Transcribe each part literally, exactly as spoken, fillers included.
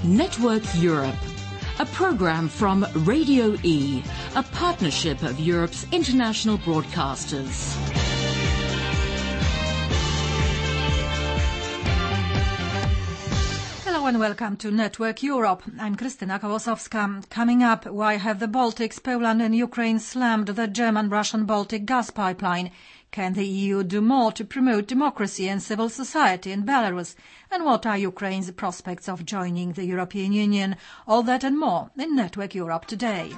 Network Europe, a program from Radio E, a partnership of Europe's international broadcasters. Hello and welcome to Network Europe. I'm Krystyna Kołosowska. Coming up, why have the Baltics, Poland and Ukraine slammed the German-Russian Baltic gas pipeline? Can the E U do more to promote democracy and civil society in Belarus? And what are Ukraine's prospects of joining the European Union? All that and more in Network Europe today.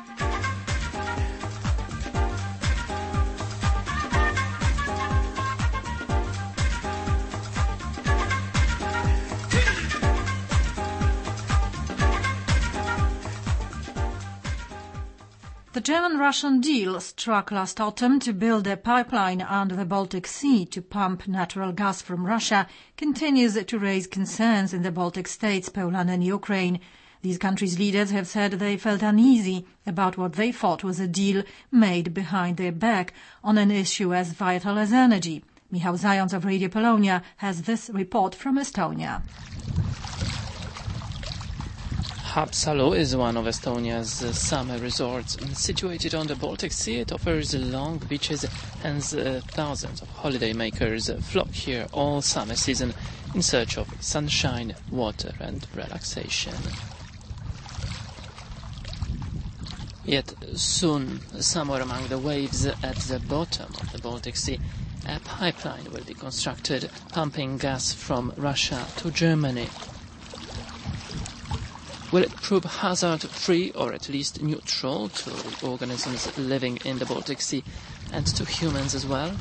The German-Russian deal struck last autumn to build a pipeline under the Baltic Sea to pump natural gas from Russia continues to raise concerns in the Baltic states, Poland and Ukraine. These countries' leaders have said they felt uneasy about what they thought was a deal made behind their back on an issue as vital as energy. Michał Zając of Radio Polonia has this report from Estonia. Haapsalu is one of Estonia's uh, summer resorts. Situated on the Baltic Sea, it offers long beaches and uh, thousands of holidaymakers flock here all summer season in search of sunshine, water and relaxation. Yet soon, somewhere among the waves at the bottom of the Baltic Sea, a pipeline will be constructed, pumping gas from Russia to Germany. Will it prove hazard-free or at least neutral to organisms living in the Baltic Sea and to humans as well?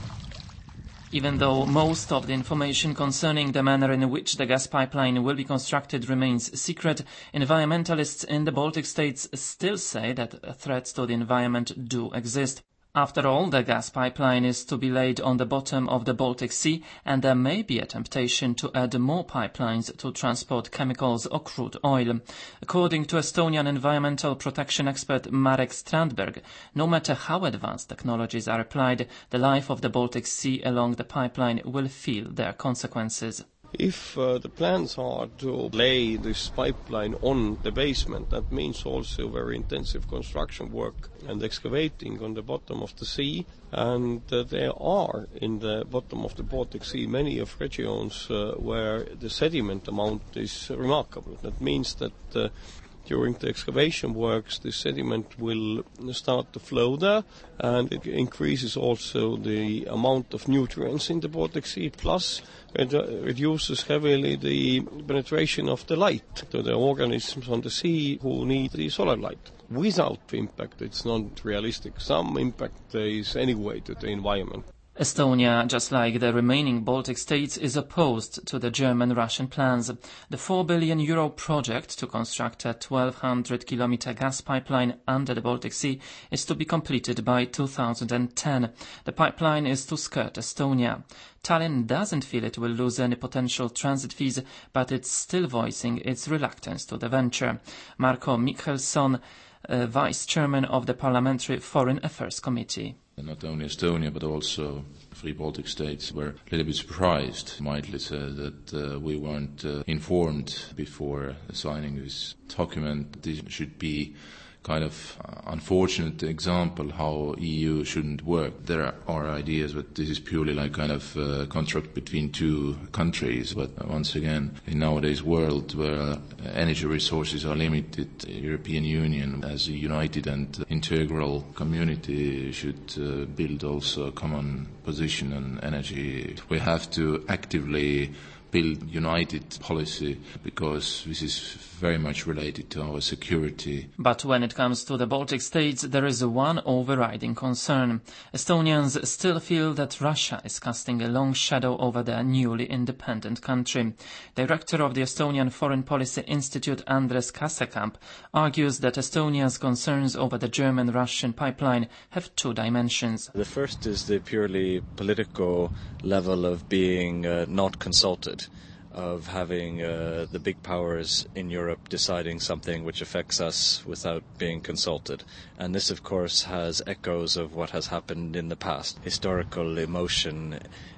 Even though most of the information concerning the manner in which the gas pipeline will be constructed remains secret, environmentalists in the Baltic states still say that threats to the environment do exist. After all, the gas pipeline is to be laid on the bottom of the Baltic Sea, and there may be a temptation to add more pipelines to transport chemicals or crude oil. According to Estonian environmental protection expert Marek Strandberg, no matter how advanced technologies are applied, the life of the Baltic Sea along the pipeline will feel their consequences. If uh, the plans are to lay this pipeline on the basement, that means also very intensive construction work and excavating on the bottom of the sea. And uh, there are in the bottom of the Baltic Sea many of regions uh, where the sediment amount is remarkable. That means that uh, during the excavation works, the sediment will start to flow there, and it increases also the amount of nutrients in the Baltic Sea, plus it uh, reduces heavily the penetration of the light to the organisms on the sea who need the solar light. Without impact, it's not realistic. Some impact is anyway to the environment. Estonia, just like the remaining Baltic states, is opposed to the German-Russian plans. The four billion euro project to construct a twelve hundred kilometer gas pipeline under the Baltic Sea is to be completed by two thousand ten. The pipeline is to skirt Estonia. Tallinn doesn't feel it will lose any potential transit fees, but it's still voicing its reluctance to the venture. Marko Mihkelson, uh, vice chairman of the Parliamentary Foreign Affairs Committee. Not only Estonia, but also three Baltic states were a little bit surprised, mildly said, that uh, we weren't uh, informed before signing this document. This should be kind of uh, unfortunate example how E U shouldn't work. There are ideas that this is purely like kind of uh, contract between two countries, but uh, once again, in nowadays world where uh, energy resources are limited, the European Union as a united and integral community should uh, build also a common position on energy. We have to actively build united policy because this is very much related to our security. But when it comes to the Baltic states, there is one overriding concern. Estonians still feel that Russia is casting a long shadow over their newly independent country. Director of the Estonian Foreign Policy Institute, Andres Kasekamp, argues that Estonia's concerns over the German-Russian pipeline have two dimensions. The first is the purely political level of being uh, not consulted, of having uh, the big powers in Europe deciding something which affects us without being consulted. And this, of course, has echoes of what has happened in the past. Historical emotion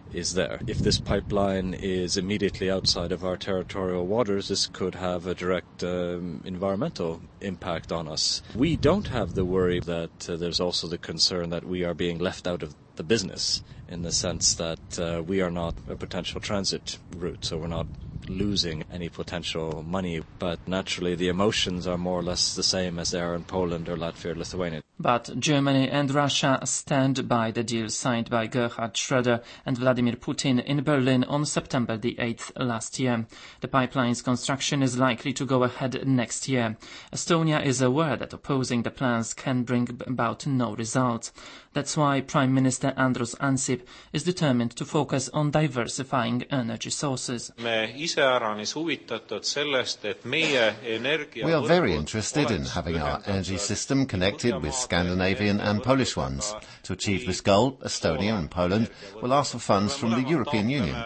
is there. If this pipeline is immediately outside of our territorial waters, this could have a direct um, environmental impact on us. We don't have the worry that uh, there's also the concern that we are being left out of the business, in the sense that uh, we are not a potential transit route, so we're not losing any potential money. But naturally the emotions are more or less the same as they are in Poland or Latvia or Lithuania. But Germany and Russia stand by the deal signed by Gerhard Schröder and Vladimir Putin in Berlin on September the eighth last year. The pipeline's construction is likely to go ahead next year. Estonia is aware that opposing the plans can bring about no results. That's why Prime Minister Andrus Ansip is determined to focus on diversifying energy sources. We are very interested in having our energy system connected with Scandinavian and Polish ones. To achieve this goal, Estonia and Poland will ask for funds from the European Union.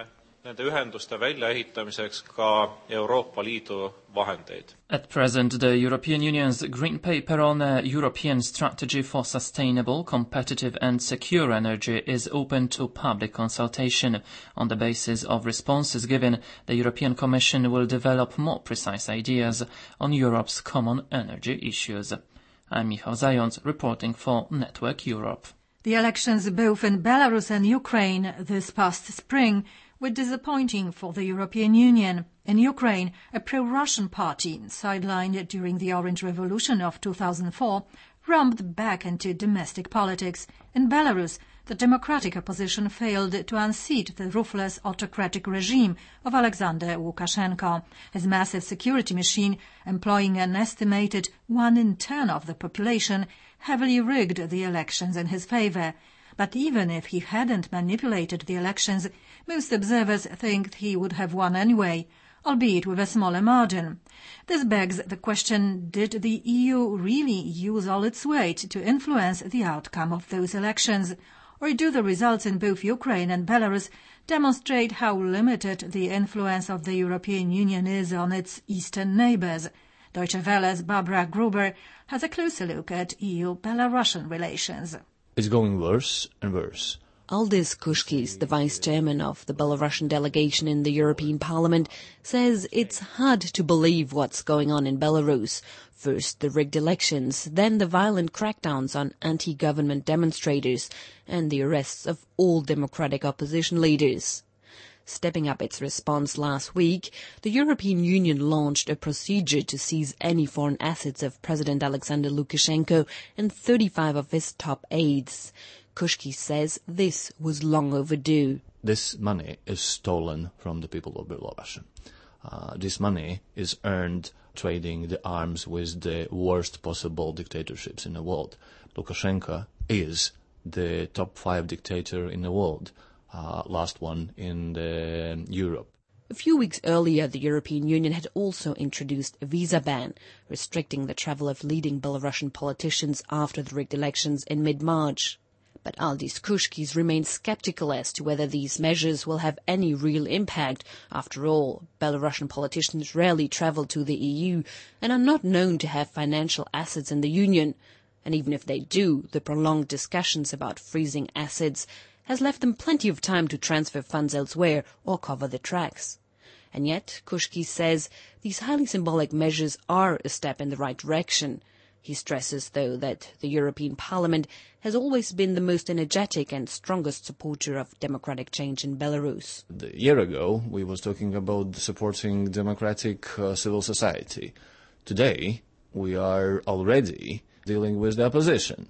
At present, the European Union's Green Paper on a European Strategy for Sustainable, Competitive and Secure Energy is open to public consultation. On the basis of responses given, the European Commission will develop more precise ideas on Europe's common energy issues. I'm Michał Zając, reporting for Network Europe. The elections both in Belarus and Ukraine this past spring were disappointing for the European Union. In Ukraine, a pro-Russian party, sidelined during the Orange Revolution of two thousand four, romped back into domestic politics. In Belarus, the democratic opposition failed to unseat the ruthless autocratic regime of Alexander Lukashenko. His massive security machine, employing an estimated one in ten of the population, heavily rigged the elections in his favor. But even if he hadn't manipulated the elections, most observers think he would have won anyway, albeit with a smaller margin. This begs the question, did the E U really use all its weight to influence the outcome of those elections? Or do the results in both Ukraine and Belarus demonstrate how limited the influence of the European Union is on its eastern neighbors? Deutsche Welle's Barbara Gruber has a closer look at E U-Belarusian relations. It's going worse and worse. Aldis Kushkis, the vice chairman of the Belarusian delegation in the European Parliament, says it's hard to believe what's going on in Belarus. First the rigged elections, then the violent crackdowns on anti-government demonstrators, and the arrests of all democratic opposition leaders. Stepping up its response last week, the European Union launched a procedure to seize any foreign assets of President Alexander Lukashenko and thirty-five of his top aides. Kushki says this was long overdue. This money is stolen from the people of Belarus. Uh, this money is earned trading the arms with the worst possible dictatorships in the world. Lukashenko is the top five dictator in the world. Uh, last one in the Europe. A few weeks earlier, the European Union had also introduced a visa ban, restricting the travel of leading Belarusian politicians after the rigged elections in mid-March. But Aldis Kushkis remains skeptical as to whether these measures will have any real impact. After all, Belarusian politicians rarely travel to the E U and are not known to have financial assets in the Union. And even if they do, the prolonged discussions about freezing assets has left them plenty of time to transfer funds elsewhere or cover the tracks. And yet, Kushki says, these highly symbolic measures are a step in the right direction. He stresses, though, that the European Parliament has always been the most energetic and strongest supporter of democratic change in Belarus. A year ago, we was talking about supporting democratic uh, civil society. Today, we are already dealing with the opposition.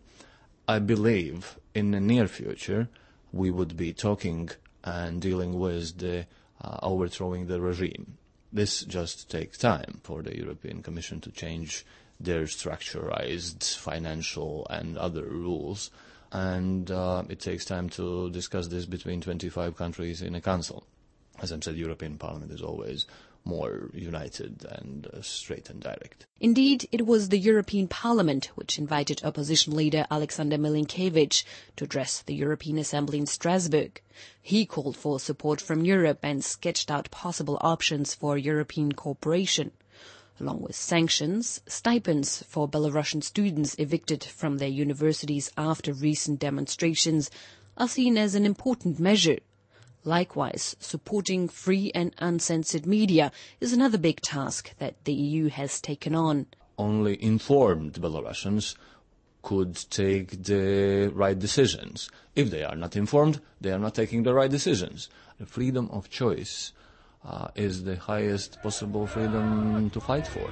I believe in the near future, we would be talking and dealing with the uh, overthrowing the regime. This just takes time for the European Commission to change their structurized financial and other rules, and uh, it takes time to discuss this between twenty-five countries in a council. As I said, the European Parliament is always more united and uh, straight and direct. Indeed, it was the European Parliament which invited opposition leader Alexander Milinkevich to address the European Assembly in Strasbourg. He called for support from Europe and sketched out possible options for European cooperation. Along with sanctions, stipends for Belarusian students evicted from their universities after recent demonstrations are seen as an important measure. Likewise, supporting free and uncensored media is another big task that the E U has taken on. Only informed Belarusians could take the right decisions. If they are not informed, they are not taking the right decisions. The freedom of choice uh, is the highest possible freedom to fight for.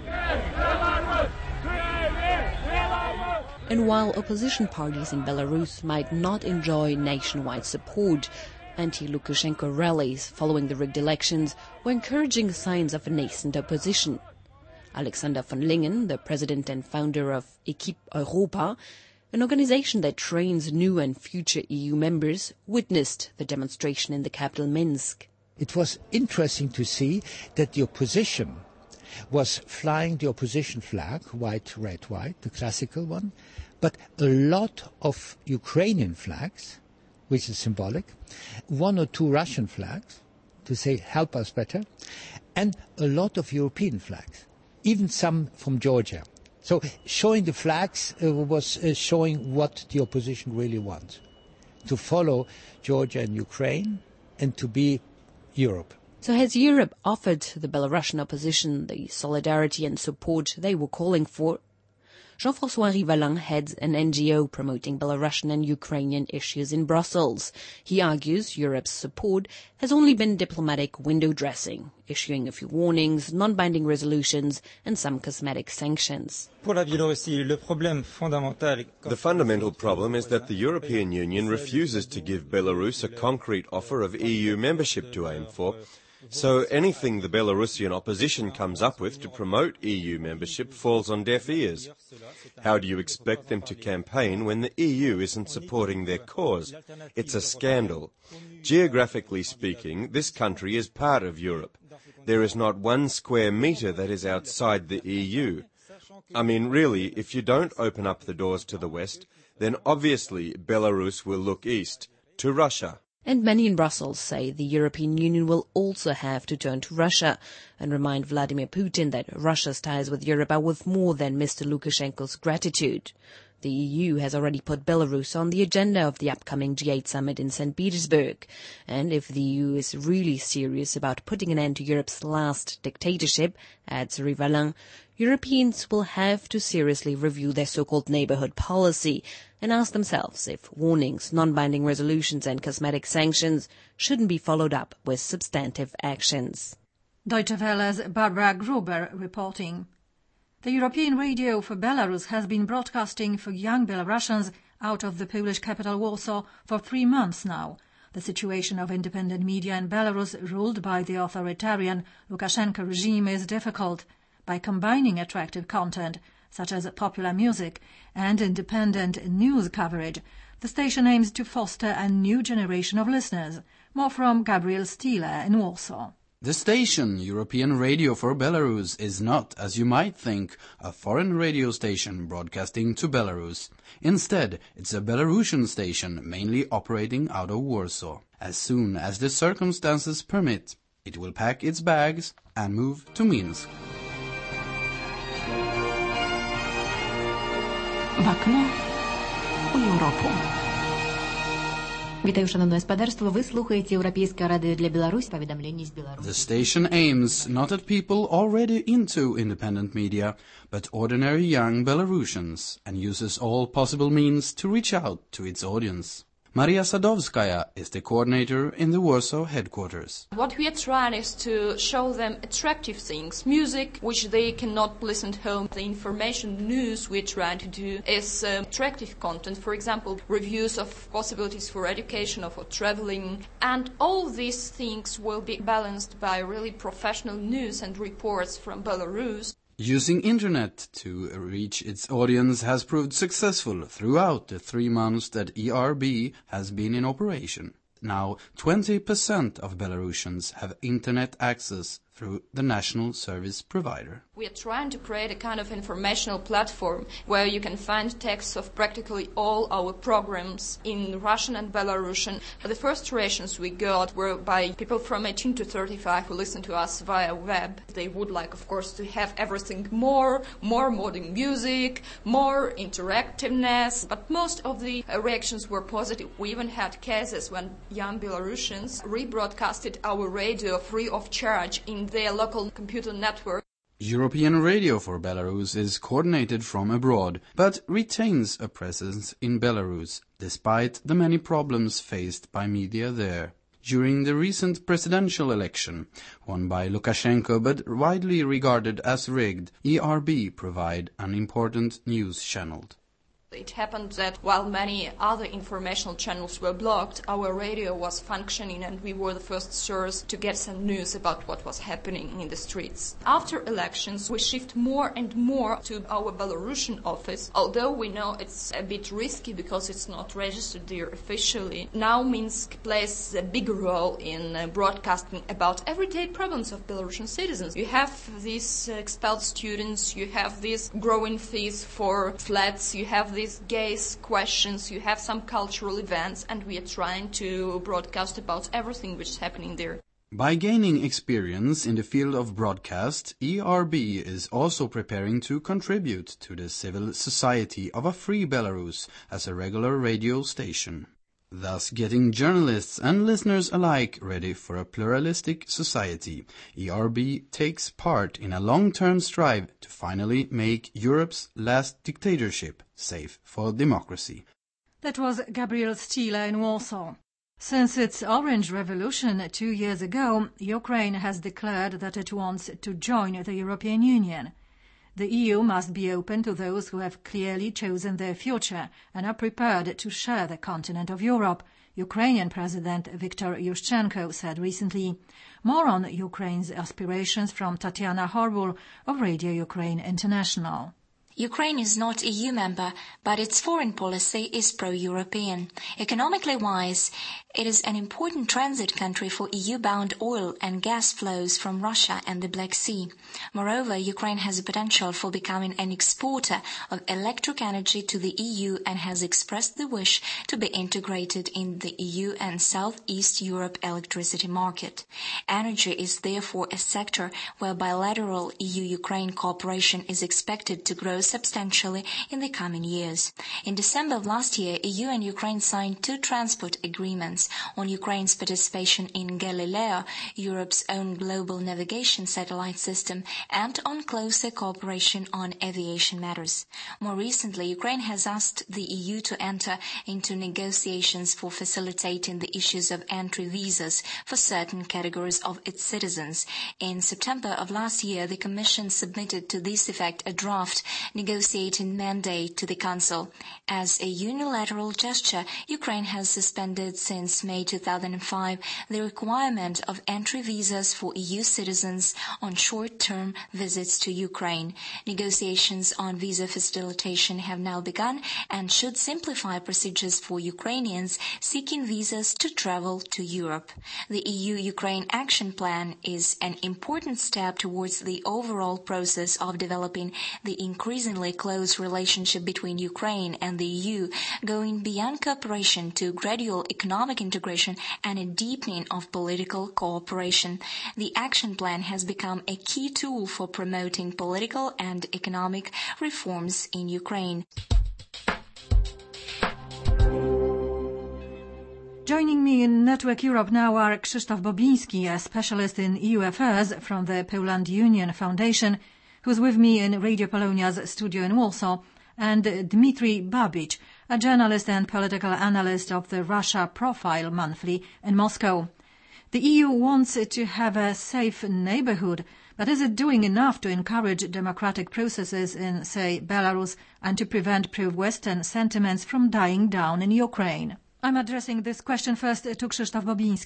And while opposition parties in Belarus might not enjoy nationwide support, anti-Lukashenko rallies following the rigged elections were encouraging signs of a nascent opposition. Alexander von Lingen, the president and founder of Equipe Europa, an organization that trains new and future E U members, witnessed the demonstration in the capital Minsk. It was interesting to see that the opposition was flying the opposition flag, white, red, white, the classical one, but a lot of Ukrainian flags, which is symbolic, one or two Russian flags, to say help us better, and a lot of European flags, even some from Georgia. So showing the flags uh, was uh, showing what the opposition really wants, to follow Georgia and Ukraine and to be Europe. So has Europe offered the Belarusian opposition the solidarity and support they were calling for? Jean-François Rivalin heads an N G O promoting Belarusian and Ukrainian issues in Brussels. He argues Europe's support has only been diplomatic window dressing, issuing a few warnings, non-binding resolutions, and some cosmetic sanctions. The fundamental problem is that the European Union refuses to give Belarus a concrete offer of E U membership to aim for. So anything the Belarusian opposition comes up with to promote E U membership falls on deaf ears. How do you expect them to campaign when the E U isn't supporting their cause? It's a scandal. Geographically speaking, this country is part of Europe. There is not one square metre that is outside the E U. I mean, really, if you don't open up the doors to the West, then obviously Belarus will look east, to Russia. And many in Brussels say the European Union will also have to turn to Russia and remind Vladimir Putin that Russia's ties with Europe are worth more than Mister Lukashenko's gratitude. The E U has already put Belarus on the agenda of the upcoming G eight summit in Saint Petersburg. And if the E U is really serious about putting an end to Europe's last dictatorship, adds Rivalin, Europeans will have to seriously review their so-called neighborhood policy and ask themselves if warnings, non-binding resolutions and cosmetic sanctions shouldn't be followed up with substantive actions. Deutsche Welle's Barbara Gruber reporting. The European Radio for Belarus has been broadcasting for young Belarusians out of the Polish capital Warsaw for three months now. The situation of independent media in Belarus, ruled by the authoritarian Lukashenko regime, is difficult. By combining attractive content, such as popular music and independent news coverage, the station aims to foster a new generation of listeners. More from Gabriel Stieler in Warsaw. The station, European Radio for Belarus, is not, as you might think, a foreign radio station broadcasting to Belarus. Instead, it's a Belarusian station mainly operating out of Warsaw. As soon as the circumstances permit, it will pack its bags and move to Minsk. W okno u Europу. Вітаю, шановне господарство. Ви слухаєте Європейське радіо для Білорусі. Повідомлення з Білорусі. The station aims not at people already into independent media, but ordinary young Belarusians, and uses all possible means to reach out to its audience. Maria Sadovskaya is the coordinator in the Warsaw headquarters. What we are trying is to show them attractive things, music, which they cannot listen at home. The information news we're trying to do is uh, attractive content, for example, reviews of possibilities for education or for traveling. And all these things will be balanced by really professional news and reports from Belarus. Using internet to reach its audience has proved successful throughout the three months that E R B has been in operation. Now, twenty percent of Belarusians have internet access through the national service provider. We are trying to create a kind of informational platform where you can find texts of practically all our programs in Russian and Belarusian. The first rations we got were by people from eighteen to thirty-five who listen to us via web. They would like, of course, to have everything more, more modern music, more interactiveness, but most of the uh, reactions were positive. We even had cases when young Belarusians rebroadcasted our radio free of charge in their local computer network. European Radio for Belarus is coordinated from abroad, but retains a presence in Belarus, despite the many problems faced by media there. During the recent presidential election, won by Lukashenko but widely regarded as rigged, E R B provide an important news channel. It happened that while many other informational channels were blocked, our radio was functioning and we were the first source to get some news about what was happening in the streets. After elections, we shift more and more to our Belarusian office, although we know it's a bit risky because it's not registered there officially. Now Minsk plays a big role in uh, broadcasting about everyday problems of Belarusian citizens. You have these uh, expelled students, you have these growing fees for flats, you have these gays questions, you have some cultural events, and we are trying to broadcast about everything which is happening there. By gaining experience in the field of broadcast, E R B is also preparing to contribute to the civil society of a free Belarus as a regular radio station, thus getting journalists and listeners alike ready for a pluralistic society. E R B takes part in a long-term strive to finally make Europe's last dictatorship safe for democracy. That was Gabriel Stila in Warsaw. Since its Orange Revolution two years ago, Ukraine has declared that it wants to join the European Union. The E U must be open to those who have clearly chosen their future and are prepared to share the continent of Europe, Ukrainian President Viktor Yushchenko said recently. More on Ukraine's aspirations from Tatiana Horbul of Radio Ukraine International. Ukraine is not E U member, but its foreign policy is pro-European. Economically wise, it is an important transit country for E U-bound oil and gas flows from Russia and the Black Sea. Moreover, Ukraine has a potential for becoming an exporter of electric energy to the E U and has expressed the wish to be integrated in the E U and Southeast Europe electricity market. Energy is therefore a sector where bilateral E U-Ukraine cooperation is expected to grow substantially in the coming years. In December of last year, E U and Ukraine signed two transport agreements on Ukraine's participation in Galileo, Europe's own global navigation satellite system, and on closer cooperation on aviation matters. More recently, Ukraine has asked the E U to enter into negotiations for facilitating the issues of entry visas for certain categories of its citizens. In September of last year, the Commission submitted to this effect a draft negotiating mandate to the Council. As a unilateral gesture, Ukraine has suspended since May two thousand five the requirement of entry visas for E U citizens on short-term visits to Ukraine. Negotiations on visa facilitation have now begun and should simplify procedures for Ukrainians seeking visas to travel to Europe. The E U-Ukraine Action Plan is an important step towards the overall process of developing the increasingly close relationship between Ukraine and the E U, going beyond cooperation to gradual economic integration and a deepening of political cooperation. The action plan has become a key tool for promoting political and economic reforms in Ukraine. Joining me in Network Europe now are Krzysztof Bobiński, a specialist in E U affairs from the Poland Union Foundation, who's with me in Radio Polonia's studio in Warsaw, and Dmitry Babic, a journalist and political analyst of the Russia Profile Monthly in Moscow. The E U wants to have a safe neighborhood, but is it doing enough to encourage democratic processes in, say, Belarus and to prevent pro-Western sentiments from dying down in Ukraine? I'm addressing this question first to Krzysztof Bobiński.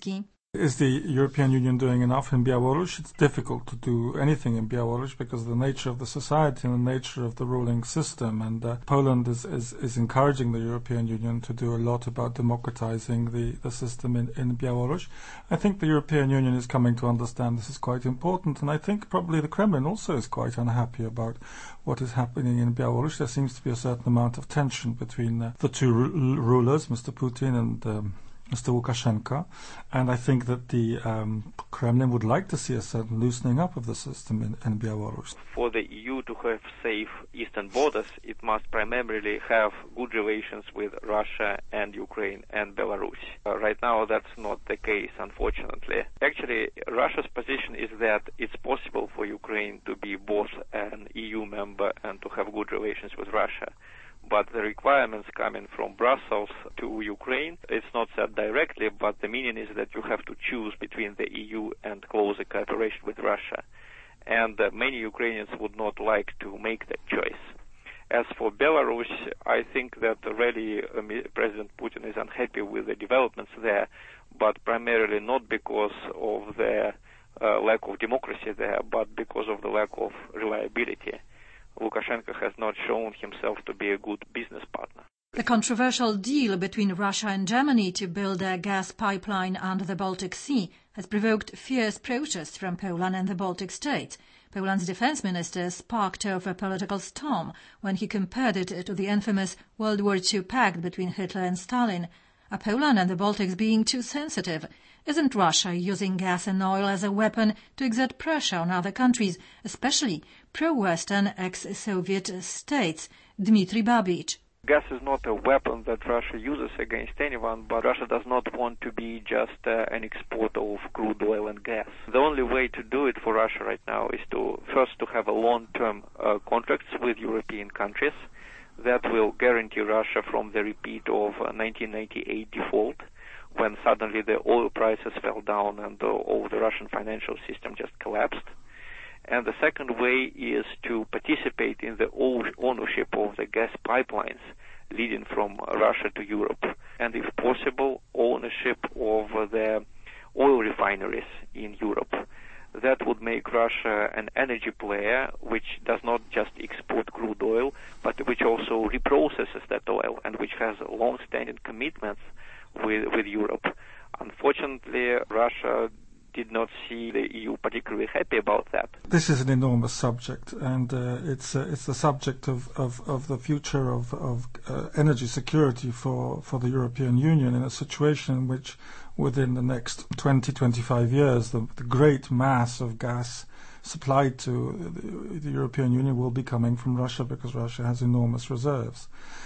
Is the European Union doing enough in Belarus? It's difficult to do anything in Belarus because of the nature of the society and the nature of the ruling system. And uh, Poland is, is, is encouraging the European Union to do a lot about democratizing the, the system in, in Belarus. I think the European Union is coming to understand this is quite important. And I think probably the Kremlin also is quite unhappy about what is happening in Belarus. There seems to be a certain amount of tension between uh, the two ru- rulers, Mister Putin and um, Mister Lukashenko, and I think that the um, Kremlin would like to see a certain loosening up of the system in, in Belarus. For the E U to have safe eastern borders, it must primarily have good relations with Russia and Ukraine and Belarus. Uh, right now, that's not the case, unfortunately. Actually, Russia's position is that it's possible for Ukraine to be both an E U member and to have good relations with Russia. But the requirements coming from Brussels to Ukraine, it's not said directly, but the meaning is that you have to choose between the E U and closer cooperation with Russia. And uh, many Ukrainians would not like to make that choice. As for Belarus, I think that really uh, President Putin is unhappy with the developments there, but primarily not because of the uh, lack of democracy there, but because of the lack of reliability. Lukashenko has not shown himself to be a good business partner. The controversial deal between Russia and Germany to build a gas pipeline under the Baltic Sea has provoked fierce protests from Poland and the Baltic states. Poland's defense minister sparked off a political storm when he compared it to the infamous World War Two pact between Hitler and Stalin. Are Poland and the Baltics being too sensitive? Isn't Russia using gas and oil as a weapon to exert pressure on other countries, especially pro-Western ex-Soviet states? Dmitry Babic. Gas is not a weapon that Russia uses against anyone, but Russia does not want to be just uh, an exporter of crude oil and gas. The only way to do it for Russia right now is to first to have a long-term uh, contracts with European countries that will guarantee Russia from the repeat of uh, nineteen ninety-eight default, when suddenly the oil prices fell down and uh, all the Russian financial system just collapsed. And the second way is to participate in the ownership of the gas pipelines leading from Russia to Europe, and if possible, ownership of the oil refineries in Europe. That would make Russia an energy player which does not just export crude oil, but which also reprocesses that oil and which has long-standing commitments with, with Europe. Unfortunately, Russia did not see the E U particularly happy about that. This is an enormous subject, and uh, it's uh, it's the subject of, of, of the future of, of uh, energy security for, for the European Union in a situation in which within the next twenty to twenty-five years the, the great mass of gas supplied to the, the European Union will be coming from Russia, because Russia has enormous reserves.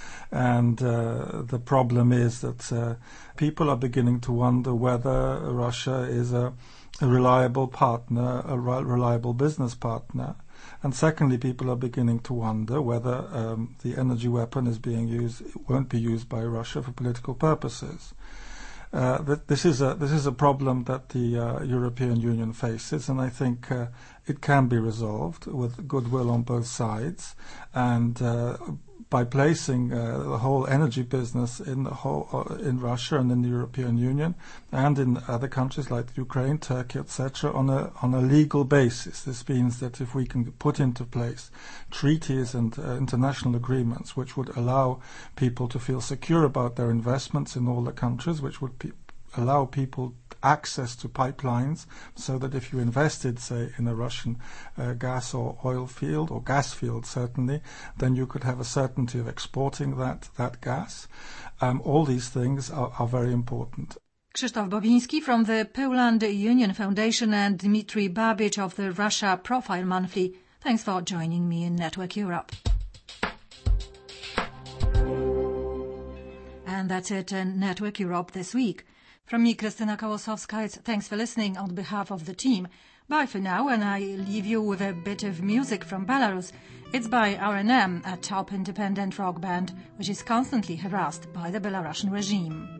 And uh, the problem is that uh, people are beginning to wonder whether Russia is a, a reliable partner, a re- reliable business partner. And secondly, people are beginning to wonder whether um, the energy weapon is being used, won't be used by Russia for political purposes. Uh, that this is a this is a problem that the uh, European Union faces, and I think uh, it can be resolved with goodwill on both sides, and uh, by placing uh, the whole energy business in the whole uh, in Russia and in the European Union and in other countries like Ukraine, Turkey, et cetera, on a on a legal basis. This means that if we can put into place treaties and uh, international agreements which would allow people to feel secure about their investments in all the countries, which would pe- allow people access to pipelines, so that if you invested, say, in a Russian uh, gas or oil field, or gas field certainly, then you could have a certainty of exporting that, that gas. Um, all these things are, are very important. Krzysztof Bobiński from the Poland Union Foundation and Dmitry Babic of the Russia Profile Monthly. Thanks for joining me in Network Europe. And that's it in Network Europe this week. From me, Krystyna Kołosowska, it's thanks for listening on behalf of the team. Bye for now, and I leave you with a bit of music from Belarus. It's by R N M, a top independent rock band which is constantly harassed by the Belarusian regime.